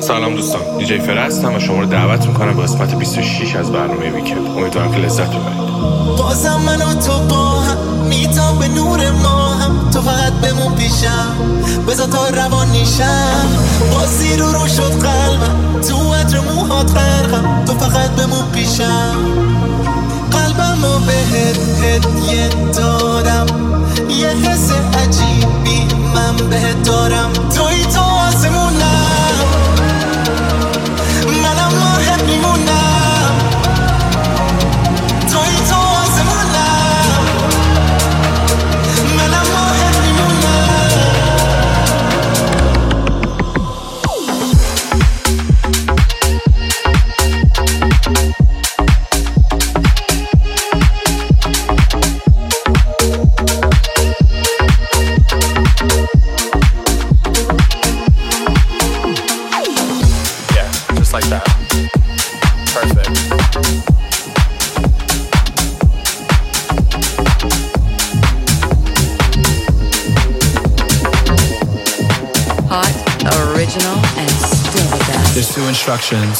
سلام دوستان، دیجی فره هستم و شما رو دعوت میکنم به قسمت 26 از برنامه ویکند. امیدوارم که لذت ببرید. بازم من و تو با هم میتام به نور ما هم، تو فقط بمون پیشم بذار تا روان نیشم، بازی رو شد قلبم تو عطر موهات غرقم، تو فقط بمون پیشم، قلبم رو بهت هدیه دادم، یه حس عجیبی من بهت دارم، توی تو آسمونم منم راحت میمونم، توی تو آسمونم منم راحت میمونم. Like that. Perfect. Hot, original, and still the best. There's 2 instructions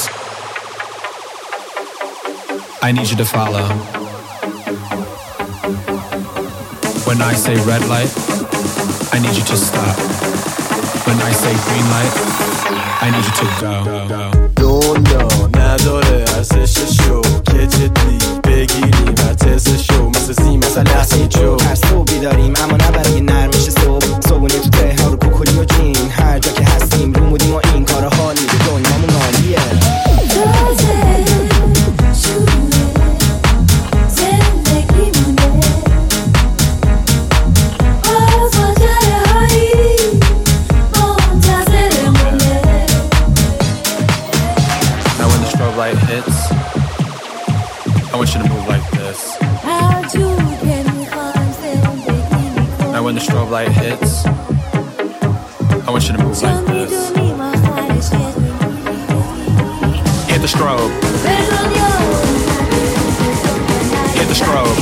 I need you to follow. When I say red light, I need you to stop. When I say green light, I need you to go. دنیا نداره ارزششو که جدی بگیریم هر ترسشو، مثل زیم مثل لحظه جو، هر صبحی داریم اما نه برای نرمش صبح، صبحونه تو تهران رو کوکلی و جین، هر جا که هستیم رو مودیم و این کار حالی به دنیامون عالیه. Light hits, I want you to move like this. Now when the strobe light hits, I want you to move like this. Hit the strobe. Hit the strobe.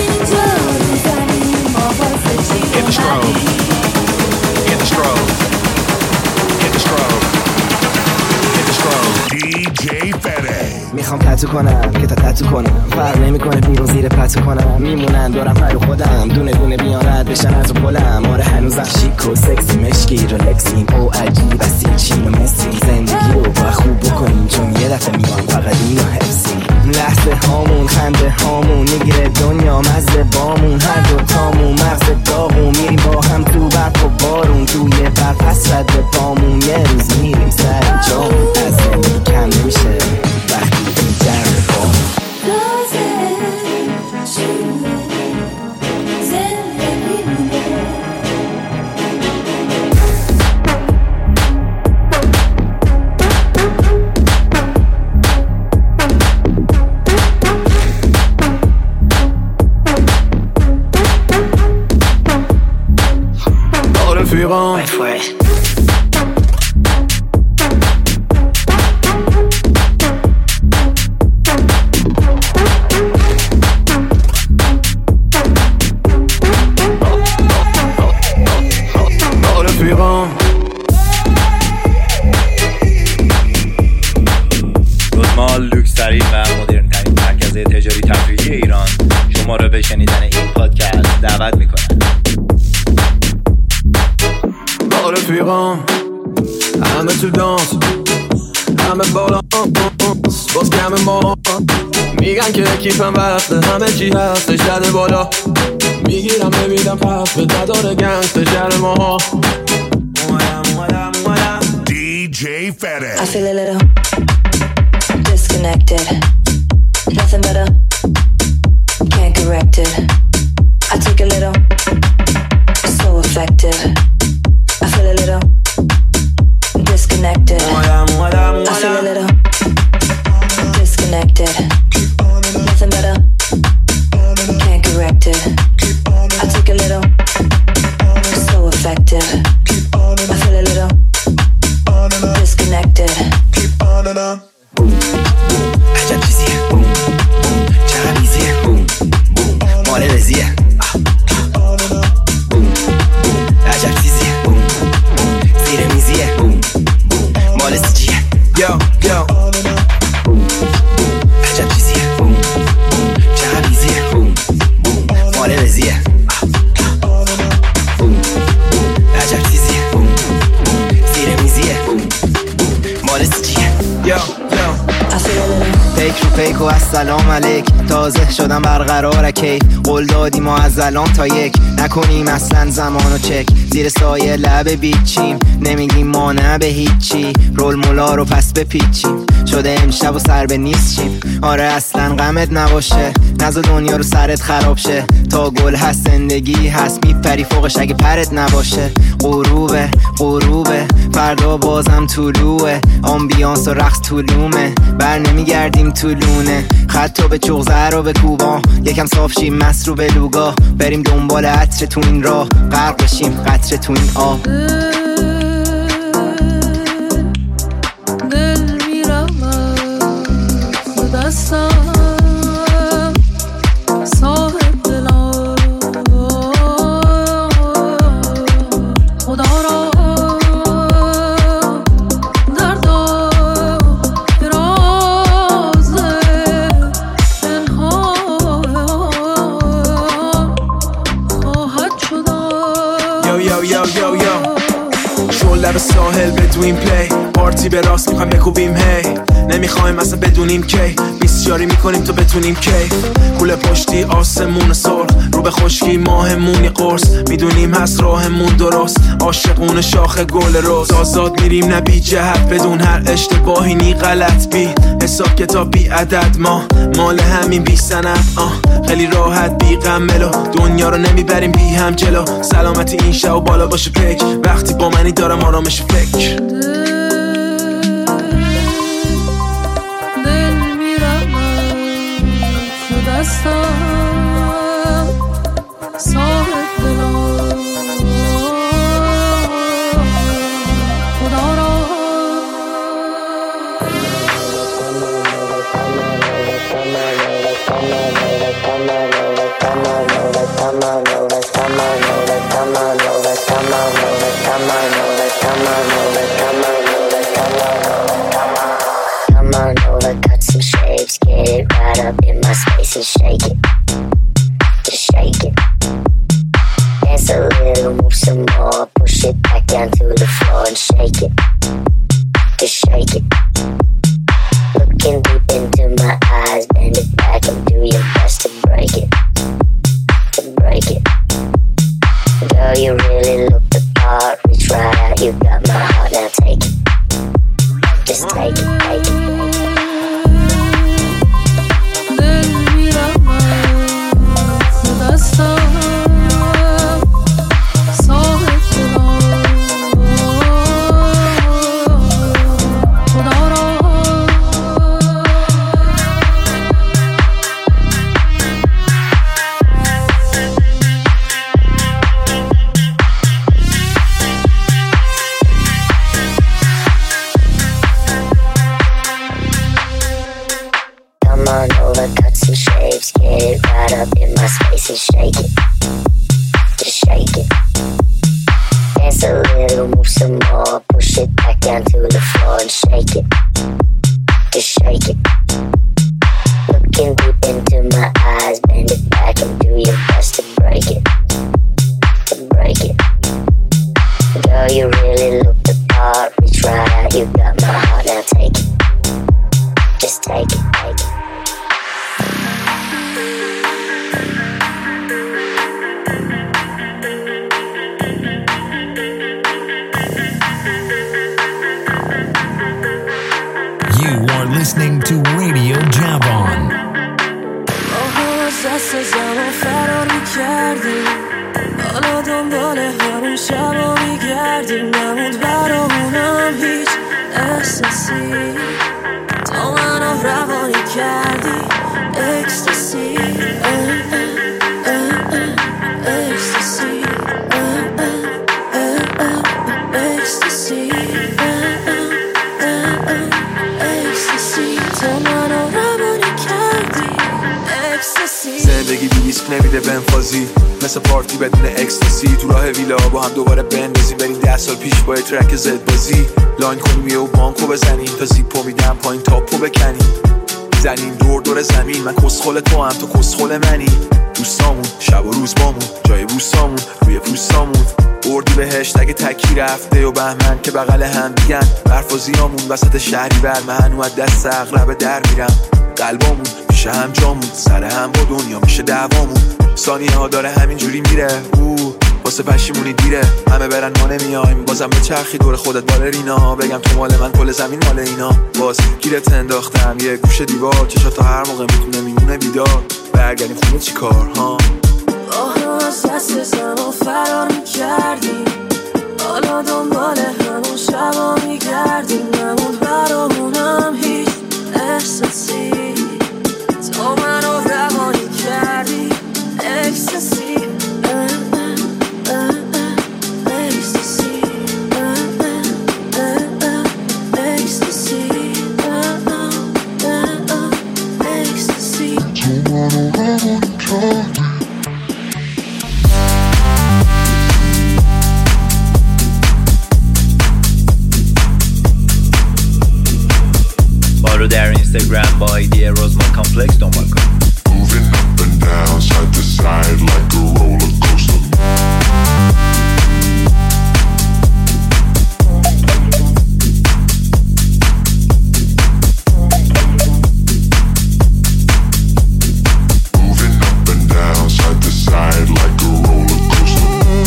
Hit the strobe. Hit the strobe. Hit the strobe. Hit the strobe. DJ Fede. میخوام پتو کنم که تا تتو کنم، فرق نمیکنه بیرون زیر پتو کنم، میمونن دورم پر خودم، دونه دونه بیان رد بشن از پلم، آره هنوزم شیک و سکسی، مشکی رلکسیم او عجیب اسیر چین و مسی، زندگی رو با خوب بکنیم چون یه دفعه میان فقط اینو حفظیم، لحظه هامون خنده هامون میگیره دنیا مزه بامون، هر دوتامون مغز داغون، میریم با هم تو برف و بارون، توی برف پس رد به پامون، یه روز میریم سر جامون، از زندگی کم نمیشه وقتی این جمع بام. Wait for it. گودمال لوکس‌ترین و مدرن ترین مرکز تجاری تفریحی ایران شما را به شنیدن این پادکست دعوت می‌کند. با رفیقام همه تو دانس، همه بالا باز کم ما، میگن که کیفم وقته همه چی هستش زده بالا، میگیرم نمیدم پس به نداره گنگستر شهر ما. DJ Fede. I feel a little disconnected, nothing better, can't correct it, I take a little, so effective, I feel a little disconnected, I feel a little disconnected, nothing better, can't correct it, I take a little, so effective, I feel a little disconnected. Boom, boom, عجب چیزیه. Boom, boom, چقدر ایزیه. Boom, boom, مال رزیه. Boom, boom, عجب چیزیه. Boom, boom, زیر میزیه. Boom, boom, مال سیجیه. علیک و السلام علیک. تازه شدم برقرار کیف، قول دادیم ما از الان تا یک نکنیم اصلا زمانو چک. زیر سایه لب بیچیم، نمیگیم ما نه به هیچی. رول مولا رو پس بپیچیم، شده امشب و سر به نیست چیم. آره اصلا غمت نباشه، نزا دنیا رو سرت خراب شه. تا گل هست زندگی هست، میپری فوقش اگه پرت نباشه. غروبه غروبه فردا بازم طلوعه، آمبیانس و رقص طولومه، بر نمیگردیم طولونه. خطا به چغزر و به کوبان، یکم صاف شیم مست رو به لوگا. بریم دنبال عطر تو این راه، غرق بشیم قطر تو این آب. دل میرم از دستم صاحب دلم، خدا را دردا راز پنهان خواهد شدن. یو یو یو یو یو شل لب ساحل بدویم پلی، پارتی به راست میخوایم بکوبیم هی. نمیخوایم اصلا بدونیم کی، بیسیاری میکنیم تا بتونیم کی. کوله پشتی آسمون سرخ، رو به خشکی ماهمونی قرص. میدونیم هست راهمون درست، عاشقون شاخ گل روز. آزاد میریم نه بی جهت، بدون هر اشتباهی نی غلط. بی حساب کتاب بی عدد، ما مال همین بی سند. خیلی راحت بی غم ملو، دنیا رو نمیبریم بی هم جلو. سلامتی این شب و بالا باشه پیک، وقتی با منی دارم آرامش فکر. دل میرم از دستم صاحب دلم، خدا را Come on over, cut some shapes, get it right up in my space and shake it, just shake it. Dance a little, move some more, push it back down to the floor and shake it, just shake it. Looking deep into my eyes, bend it back and do your best to break it, to break it. Girl, you really look the part, reach right out, you got my heart, now take it, just take it, take it. دل میرم از دستم صاحب دلم، خدا را Come on over, cut some shapes, get it right up in my space and shake it, just shake it. Dance a little, move some more, push it back down to the floor and shake it, just shake it. Looking deep into my eyes, bend it back and do your best to break it, to break it. Girl, you really look the part, reach right out, you got my heart, now take it, just take it, take it. You are listening to Radio Javon. دست زمان فرار میکردیم، حالا دنبال همون شبا میگردیم. نموند برامونم هیچ احساسی، تا منو روانی کردی اکستاسی، اکستاسی، اکستاسی، اکستاسی، تا منو روانی کردی اکستاسی. زندگی بی ریسک نمیده بنفازی، مثل پارتی بدون اکستاسی. تو راه ویلا با هم دوباره بندازیم، بریم 10 سال پیش با ترک زد بازی. لاین کنیم و بانکو بزنیم، تا زیپو میدم پایین تاپو بکنیم. زنیم دور دور زمین، من کسخل تو هم تو کسخل منی. دوستامون شب و روز بامون، جای بوسامون روی پوستامون. اردی بهشت اگه تکی رفته و بهمن که بغل هم دیگن. برفازیامون وسط شهری بر من و دست اغرب در میرم. قلبامون میشه هم جامون، سر هم با دنیا میشه دعوامون. ثانیه ها داره همینجوری میره، واسه پشیمونی دیره، همه برن ما نمیایم، بازم به چرخی دور خودت بالرینا، بگم تو مال من کل زمین مال اینا. باز گیرت انداختم یه گوشه دیوار، چشات تا هر موقع میتونه میمونه بیدار، برگردیم خونه چی کار ها؟ آه از دست زمان فرار میکردیم، حالا دنبال همون شبا میگردیم، نمون برامونم هیچ احساسی، تو منو روانی کردی اکستاسی. ما رو در اینستاگرام با ایدی روزمان کامپلکس دنبال کن. Moving up and down, side to side like a roller coaster. Moving up and down, side to side like a roller coaster.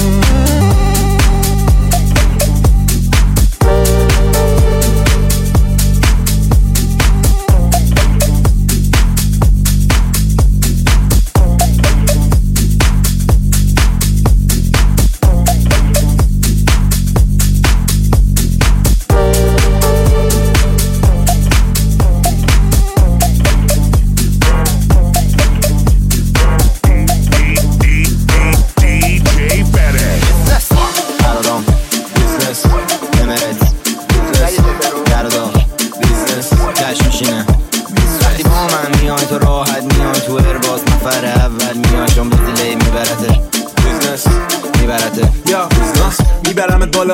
میبرمت بالا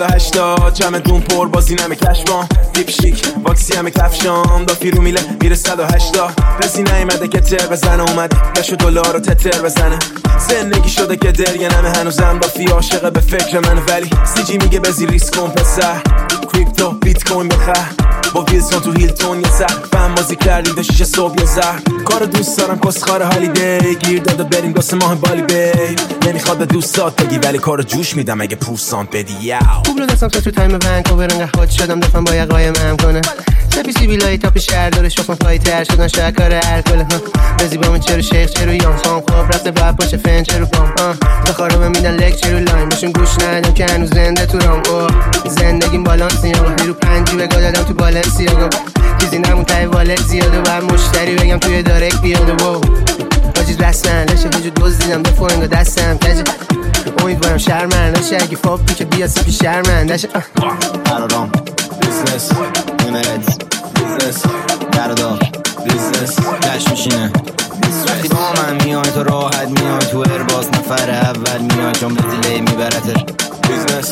380 جمع دون پر بازی نمه کشمام دیپ شیک واکسی همه کفشام دا فیرو میله میره 180 رسی نیمده که تر بزنه اومده گشو دلار رو تتر بزنه زندگی شده که درگه نمه هنوزم با فی عاشقه به فکر منه ولی سیجی میگه بزی ریسک کن پسر کریپتو بیت کوین بخر با ویلسون تو هیلتون یه سر فهم بازی کردیم تا 6 صبح یه زهر کار دوست دارم کسخار هالیدی گیر داده بریم گاسه ماه بالی بی نمیخواد به دوستات بگی ولی کار جوش میدم اگه پوسان بدی یاو خوب رو دستم تو تایم ونکوور انقدر خود شدم دفعم با یه قایم هم کنه سپیسی بیلایی تاپ شهر داره شخم فلایی تر شدن شاید کار الکله رزی با من چرو شیخ چرو یان سام خواب رفته باید باشه فن چرو بام بخارو میدن لک چرو لاین باشون گوش ندم که هنوز زنده تو رام زندگیم بالانس نیاگا بیرو پنجی بگاه دادم تو بالنسیاگا چیزی نمون تای والت زیاده باید مشتری بگم توی دارک بیاده وو باجی رسن لشه هجو دوز دیدم دفو انگا دستم کجه امیدوارم شرمن نشه اگه فاب بی که بیاسی پی شرمن نشه قرارام بیزنس امرت بیزنس دردار بیزنس کش میشینه وقتی با من میای تو راحت میای تو ارباز نفر اول میای چون به دیلی میبرتر بیزنس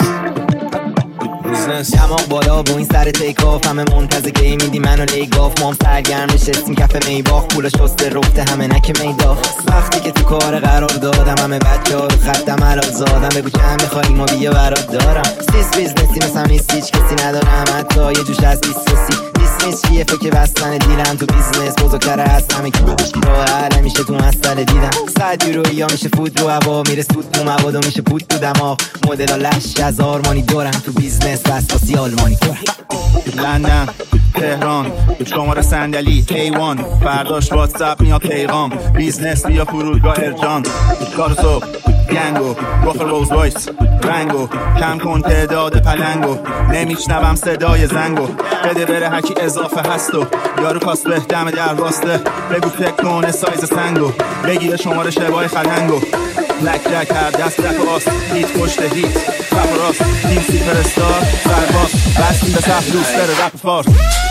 دماغ بالا با این سر تیک آف همه منتظر گی میدی منو لیگاف مام سرگرم نشستیم کف میباخ پول شسته رفته همه نک میداخ وقتی که تو کار قرار دادم همه بچه ها رو خدم الان زادم بگو که هم میخوایی ما بیا برات دارم سیس بیزنسی مثلا نیست هیچ کسی ندارم حتی یه جوش از بیسوسی بیسنس چیه فکر بستن دیلم تو بیزنس بزرگتر هست همه که راه حل میشه تو مسئله دیدم 100 یورو یا میشه فود رو هوا میره سود تو مواد و میشه پود تو دماغ مدل ها لش از آرمانی دارم تو بیزنس واسه آلمانی لندن تهران شماره صندلی A1 فرداش واتساپ میاد پیغام بیزنس بیا فرودگاه ارجان کار صبح گنگو رخ روز وایس رنگو کم کن تعداد پلنگو نمیشنوم صدای زنگو بده بره هرکی اضافه هستو یارو کاس به دم در واسطه بگو تکنونه سایز سنگو بگیر شماره شبای خلنگو لک لک هر دست رپ آست هیت پشت هیت رپ راست تیم سیپرستار سرباز بستیم به صف دوست داره رپ فارس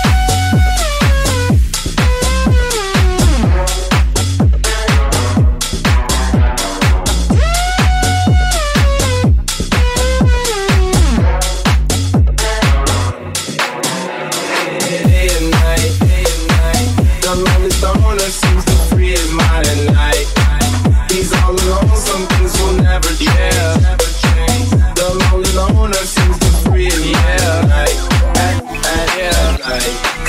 Seems to free his mind at night. He's all alone, some things will never change. The lonely loner seems to free his mind at night.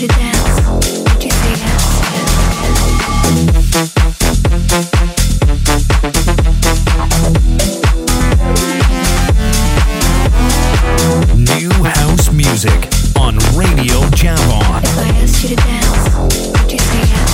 you to dance. Would you say yes? New house music on Radio Javon. If I asked you to dance, would you say yes?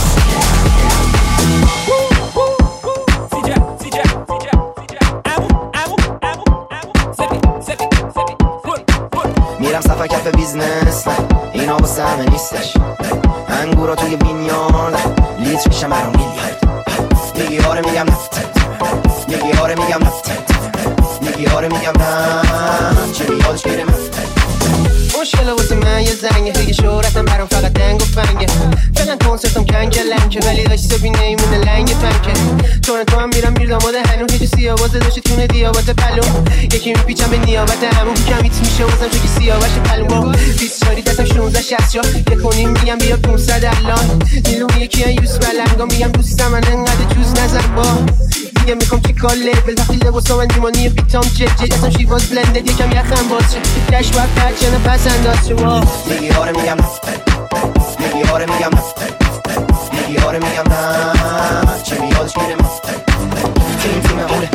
میرم صفحه کف بیزنس، اینا واسه همه نیستش. انگورا توی بینیارد لیتر میشه مرا میلیارد. میگی آره میگم نه، میگی آره میگم نه، میگی آره میگم نه، چه میادش میره من. مشکل واسه من یه زنگه، دیگه شهرتم برام فقط دنگ و فنگه. فعلا کنسرتم کنگه لنگه، ولی داشت بینه ایمونه لنگ پنکه. تو هم میرم میرداماده هنو، هیچی سیاوازه داشتی تونه دیابات پلوم. یکی میپیچم به نیابت همون کمیت میشه واسم چوکی سیاوش پلوم. با 20 چاری دستم 16 60 جا یکونیم میگم بیا 500 الان. نیلوم یکی هم یوس بلنگا میگم دوستم من انقدر جوز نزن با. دیگه میخوام چی کار لیبل وقتی لباسا من دیمانی بیتام جد اصلا شیواز بلندد یکم یخم باز شه. دش باید پرچنه پس انداز شما. میگی آره میگم نه، میگی آره میگم نه، میگی آره میگم نه، چه میادش میره من. تیم اونه،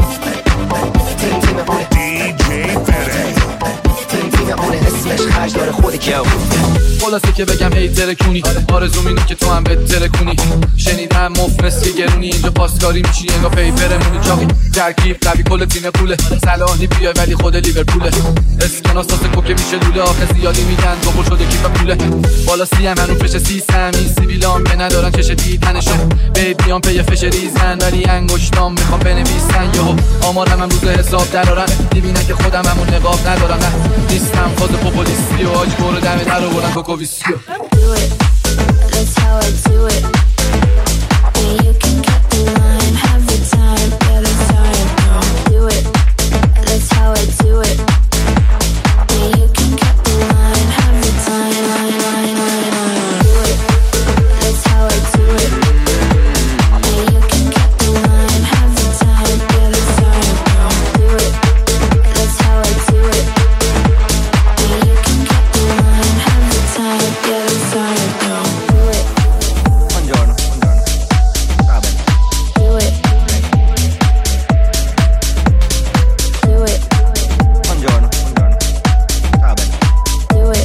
تیم اونه، DJ Fede. تیم اونه اسمش خرج داره خود کیو. خلاصه که بگم هی ترکونی، آرزوم اینه که تو هم بهتره کنی. شنیدم مفلس که گرونی، اینجا پاسکاری میشی انگار پیپرمونی. چاقی ترکیب قوی کل تیم پوله، صلاحی بیای ولی خود لیورپوله. اسکناس تاسه کوکه میشه لوله، آخه زیادی میگن دوبل شده کیف پوله. بالا سی هم هنو فش سی سمی سیبیلام که ندارن چش دیدنشون. بیبیان پی فش ریزن ولی انگشتام میخوام بنویسن. یهو آمارم هم روز حساب درارن، میبینن که خودم همون نقاب ندارم. نه نیستم فاز پوپولیستی و آجی برو دم در آوردن کوکوویسیو. Do it, that's how I do it. Yeah, you can cut the line, have the time, yeah, that's how I do it. That's how I do it. Yeah, you can cut the line, have the time, line. Do it, that's how I do it. Yeah, you can cut the line, have the time, yeah, that's how I do it. That's how I do it. Yeah, you can cut the line, have the time, yeah, that's how I do it. Buongiorno, va bene. Do it. Do it. Buongiorno, va bene. Do it.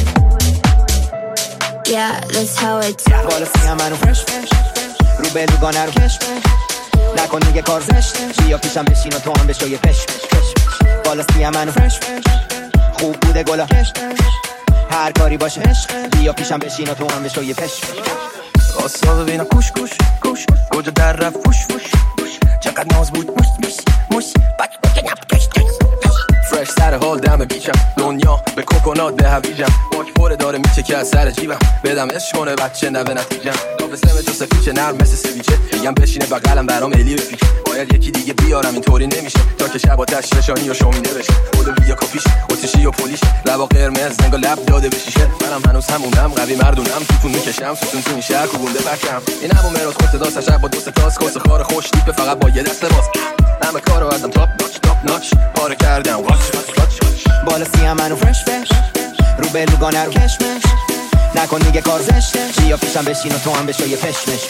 Yeah, that's how I do it. بالا سیم منو فرش رو بلوگانه رو کش نکن دیگه کار زشت. بیا پیشم بشین و تو هم بشو یه پش. بالا سیم منو فرش خوب بوده گلا هر کاری باشه. بیا پیشم بشین و تو هم بشو یه پش. آسا ببینم کوش کوش کوش کجا در رفت فوش فوش چقدر ناز بود موش فرش سر حال دم بیچم دنیا به کوکونات به هویجم باک پره داره میچه که از سر جیبم بدم عشق کنه بچه نوه نتیجم دافستم تو سفیچه نرم مثل سویچه میگم بشینه بقلم برام الی بفیک باید یکی دیگه بیارم اینطوری نمیشه تا که شب آتش نشانی و شومینه بشه خودو بیا کافیش اتشی و پولیش لبا قرمز زنگا لب داده بشیشه منم هنوز همونم قوی مردونم توتون میکشم ستون تو این شهر کوبونده بکم این همون مراز خود صدا شب با دوست تاس کس خار خوش دیپ فقط با یه دست باز همه کارو ازم تاپ ناچ پاره کردم بالا سیم منو فرش رو بلوگانه رو کشمش نکن دیگه کار زشته. بیا پیشم بشین و تو هم بشو یه پشمش.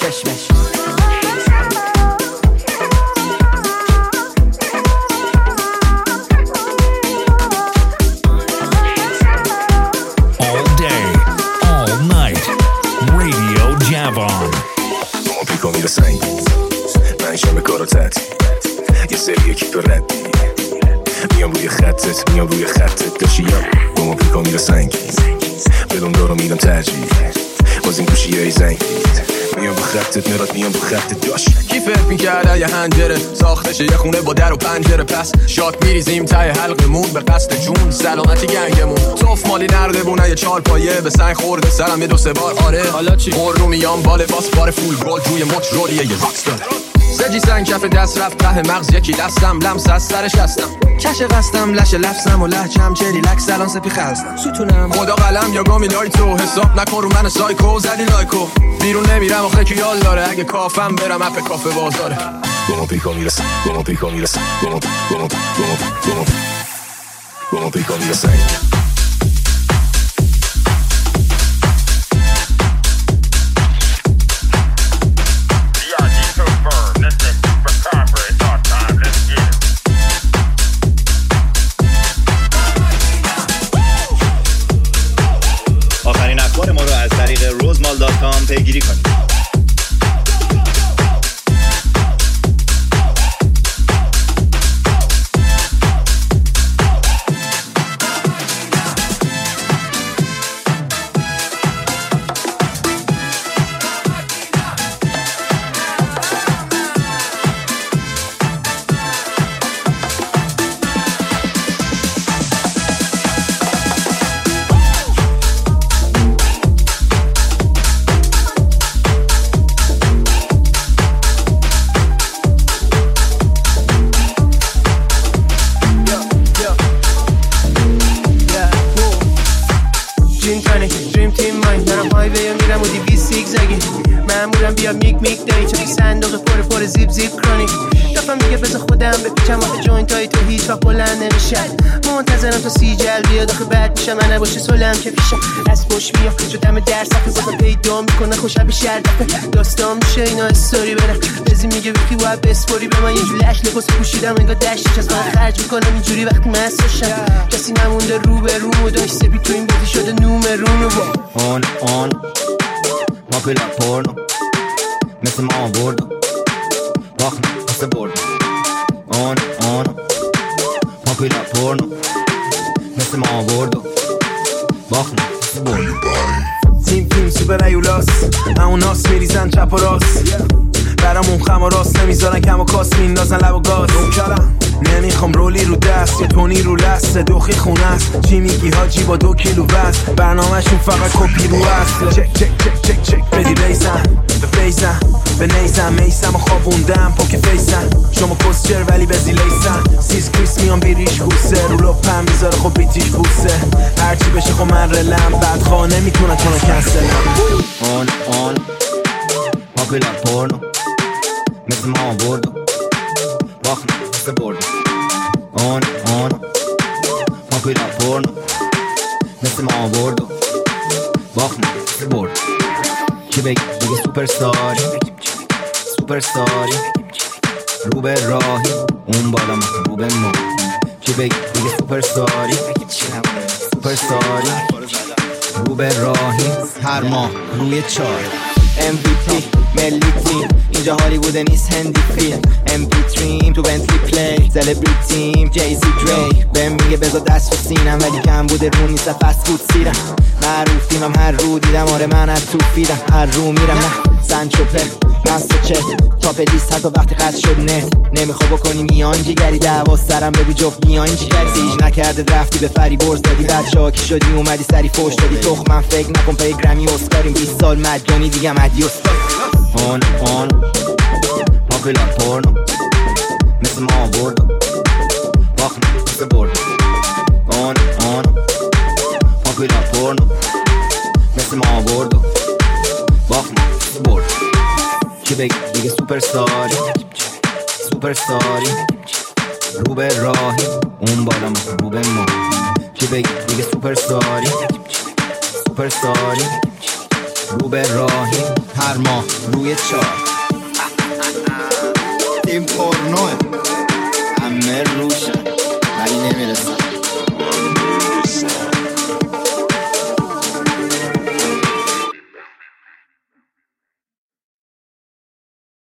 All day, all night, Radio Javon. ما پیکا میره سنگی من شب کارو تعطیل یه سری اکیپ ردی میام روی خطت داشتیم با ما پیکا میره سنگی بدون دارو میدم ترجیح باز این گوشی های زنگید میام با خطت مراد میام با خطت داشت کی فکر میکرده یه هنجره ساختشه یه خونه با در و پنجره پس شات میریزیم تای حلقمون به قصد جون سلامتی گنگمون توف مالی نردبونه یه چال پایه به سنگ خورده سرم یه دو سه بار آره حالا چی رو میام باله باس بار فول گل جوی مچ رولیه یه راکس داره سجی سنگ کف دست رفت ته مغز یکی دستم لمس از سرش هستم کش قستم لش لفظم و لهجم چلی لک سلان سپی خستم ستونم خدا قلم یا گامی لایتو حساب نکن رو من سایکو زدی لایکو بیرون نمیرم آخه کی یال داره اگه کافم برم اپ کافه بازاره با ما پیکا میرسن با ما پیکا میرسن با ما پیکا میرسن اخبار ما رو از طریق rozmal.com پیگیری کنید. منتظرم تا سیجل بیاد آخه بعد میشم من نباشه سلم که پیشم از پشت میام شدم در صفحه بازم پیدا میکنه خوشم به شرطه داستان میشه اینا استوری برم بزی میگه ویکی باید بسپوری به من یه جور لش لباس پوشیدم انگار دشتش از من خرج میکنم اینجوری وقتی مساشم کسی نمونده رو به روم و داشت سپی تو این بودی شده نومرونو اون ما پیلا پورنو مثل ما بردو باخنه مثل بردو اون ما پیلا پورنو مثل ما بردو باخنه مثل بردو تیم سوپر ایولاس همون ناس میریزن چپ و راست برامون خم و راست نمیذارن کم و کاس میندازن لب و گاز نمیخوام رولی رو دست یا تونی رو لست دوخی خونه است چی میگی حاجی با 2 کیلو وزن برنامهشون فقط کپی رو است چک چک چک چک چک بدی ریزن به فیزن به نیزن میسم و خوابوندم پاک فیزن شما کسچر ولی بزی لیسن سیز کریس میان بیریش گوسه رو لپم بیزاره خب بیتیش بوسه هرچی بشه خب من رلم بعد خواه نمیتونن چونو کنسلم اون ما پیلا پورنو مثل ما بردو باخنه مثل بردو اون ما پیلا پورنو مثل ما بردو باخنه مثل بردو چی بگی دیگه سوپرستاری رو به راهی اون بالا ما رو به ما چی بگی دیگه سوپرستاری رو به راهی هر ماه روی 4 MVP ملی تیم اینجا هالیوود نیست هندی فیلم MP3 تو بنتلی پلی سلبریتیم جیزی دری بهم میگه بذار دست و سینم ولی کم بوده رو نیست فست فود سیرم معروفیم هم هر رو دیدم آره من از تو فیدم هر رو میرم نه سنچوپه دست و چه تاپ لیست حتی وقتی قد شد نت نمیخوا بکنی میان جیگری دعوا سرم بگو جفت میان جیگری سیج نکرده رفتی به فری برز دادی بعد شاکی شدی اومدی سری فوش دادی تخمم فکر نکن پای گرمی اسکاریم 20 سال مجانی دیگه مدیوس اون ما پیلا پورنو مثل ما بردو باخنه مثل بردو اون ما پیلا پورنو مثل ما بردو باخنه مثل بردو چی بگی دیگه سوپرستاری رو به راهی اون بالا ما رو به ما چی بگی دیگه سوپرستاری رو به راهی هر ماه روی 4 این پورنوه همه روشن ولی نمیرسه